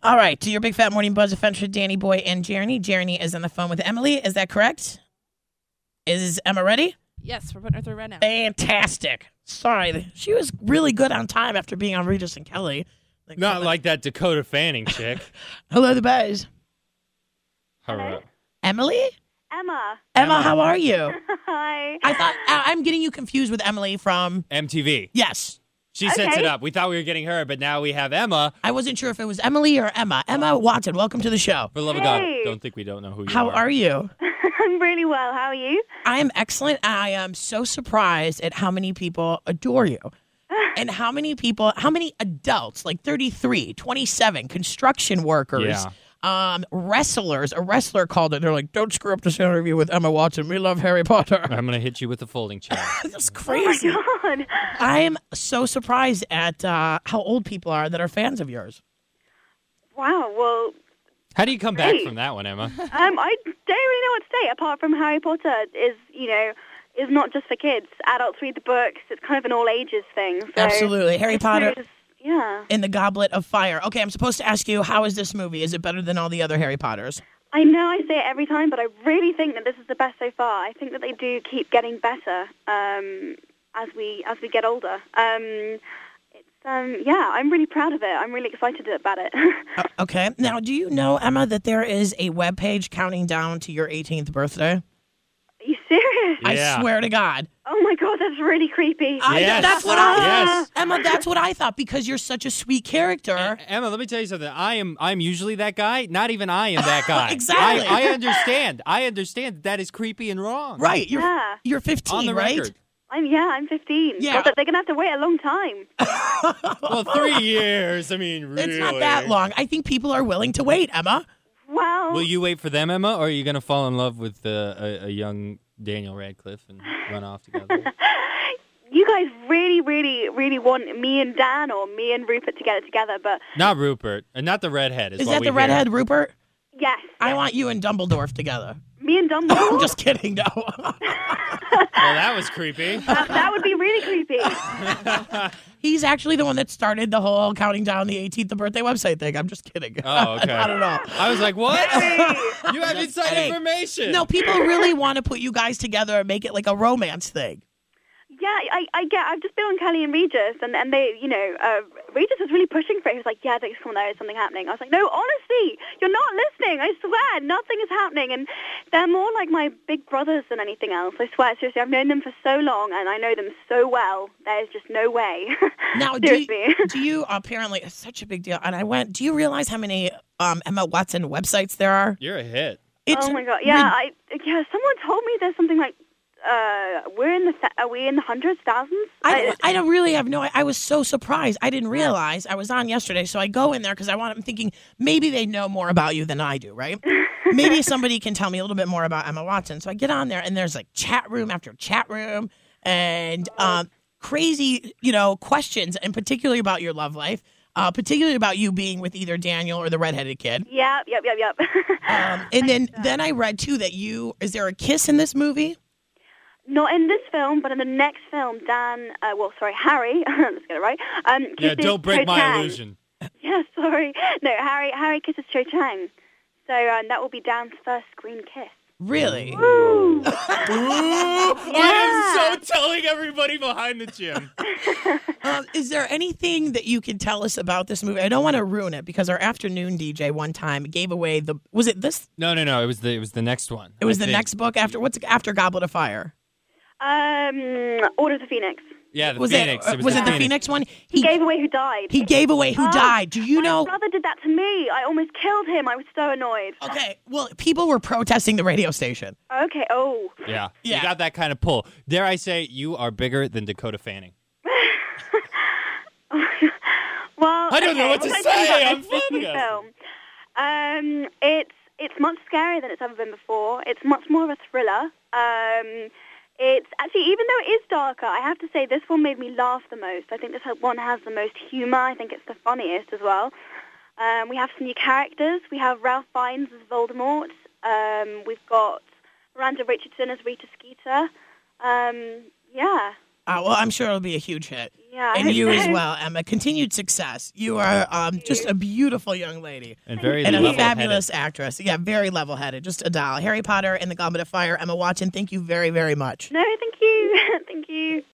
All right, to your Big Fat Morning Buzz adventure, Danny Boy and Jeremy. Jeremy is on the phone with Emily. Is that correct? Is Emma ready? Yes, we're putting her through right now. Fantastic. Sorry, she was really good on time after being on Regis and Kelly. Not like that Dakota Fanning chick. Hello, the Buzz. Hello. Emily? Emma. Emma, how are you? Hi. I thought I'm getting you confused with Emily from. MTV. Yes. She sets it up. We thought we were getting her, but now we have Emma. I wasn't sure if it was Emily or Emma. Emma Watson, welcome to the show. For the love of God, don't think we don't know who you are. How are you? I'm really well. How are you? I am excellent. I am so surprised at how many people adore you. And how many adults, like 33, 27, construction workers, wrestlers. A wrestler called it. They're like, don't screw up this interview with Emma Watson. We love Harry Potter. I'm going to hit you with a folding chair. That's crazy. Oh, my God. I am so surprised at how old people are that are fans of yours. Wow. Well, How do you come back from that one, Emma? I don't really know what to say apart from Harry Potter is not just for kids. Adults read the books. It's kind of an all ages thing. So Absolutely. Harry Potter in the Goblet of Fire. Okay, I'm supposed to ask you, how is this movie? Is it better than all the other Harry Potters? I know I say it every time, but I really think that this is the best so far. I think that they do keep getting better as we get older. I'm really proud of it. I'm really excited about it. Okay. Now, do you know, Emma, that there is a webpage counting down to your 18th birthday? Are you serious? Yeah. I swear to God. Oh my God, that's really creepy. Yes. That's what I Yes. Emma, that's what I thought, because you're such a sweet character. Emma, let me tell you something. I'm usually that guy. Not even I am that guy. Exactly. I understand. I understand that is creepy and wrong. Right. You're 15, On the right? record. I'm 15. Yeah. God, they're going to have to wait a long time. Well, 3 years. I mean, really. It's not that long. I think people are willing to wait, Emma. Wow. Will you wait for them, Emma, or are you going to fall in love with a young Daniel Radcliffe and run off together? You guys really, really, really want me and Dan or me and Rupert to get it together, but... Not Rupert. And not the redhead. Is that the redhead, Rupert? Yes. I want you and Dumbledore together. Me and Dumbledore? I'm just kidding, no. Well, that was creepy. That would be really creepy. He's actually the one that started the whole counting down the 18th birthday website thing. I'm just kidding. Oh, okay. I don't know. I was like, what? Hey. You have inside kidding. information. No, people really want to put you guys together and make it like a romance thing. Yeah, I've just been on Kelly and Regis, and they, Regis was really pushing for it. He was like, yeah, there's something happening. I was like, no, honestly, you're not listening. I swear, nothing is happening. And they're more like my big brothers than anything else. I swear, seriously, I've known them for so long, and I know them so well. There's just no way. Now, seriously. do you apparently, it's such a big deal. And do you realize how many Emma Watson websites there are? You're a hit. Oh my God, yeah, someone told me there's something like, are we in the hundreds, thousands? I don't really have I was so surprised. I didn't realize. I was on yesterday, so I go in there because I'm thinking maybe they know more about you than I do, right? Maybe somebody can tell me a little bit more about Emma Watson. So I get on there, and there's like chat room after chat room, and crazy, questions, and particularly about your love life. Particularly about you being with either Daniel or the redheaded kid. Yep. And then I read, too, that is there a kiss in this movie? Not in this film, but in the next film, Harry, let's get it right. Yeah, don't break my Cho-Chang. illusion. Yeah, sorry. No, Harry kisses Cho-Chang. So that will be Dan's first screen kiss. Really? Woo! I am so telling everybody behind the gym. Is there anything that you can tell us about this movie? I don't want to ruin it because our afternoon DJ one time gave away was it this? No. It was the next one. It was the next book after Goblet of Fire? Order of the Phoenix. Yeah, the was Phoenix. Was it the Phoenix one? He gave away who died. He gave away who died. Do you know? My brother did that to me. I almost killed him. I was so annoyed. Okay, well, people were protesting the radio station. Okay, oh. Yeah, you got that kind of pull. Dare I say, you are bigger than Dakota Fanning. Well, I don't know what to say. I'm this new flabbergasted. film. It's much scarier than it's ever been before. It's much more of a thriller. It's actually, even though it is darker, I have to say this one made me laugh the most. I think this one has the most humor. I think it's the funniest as well. We have some new characters. We have Ralph Fiennes as Voldemort. We've got Miranda Richardson as Rita Skeeter. Yeah. Well, I'm sure it'll be a huge hit. Yeah, I And hope you as so. well, Emma. Continued success. You are just a beautiful young lady. And very And a level-headed. fabulous actress. Yeah, very level-headed. Just a doll. Harry Potter and the Goblet of Fire. Emma Watson, thank you very, very much. No, thank you. Thank you.